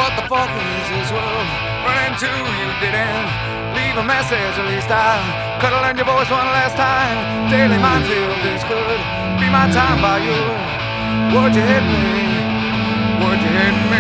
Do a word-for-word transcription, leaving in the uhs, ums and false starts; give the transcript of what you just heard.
What the fuck is this world running to? You didn't leave a message, at least I could've learned your voice one last time. Daily minefield, this could be my time by you. Would you hit me? Would you hit me?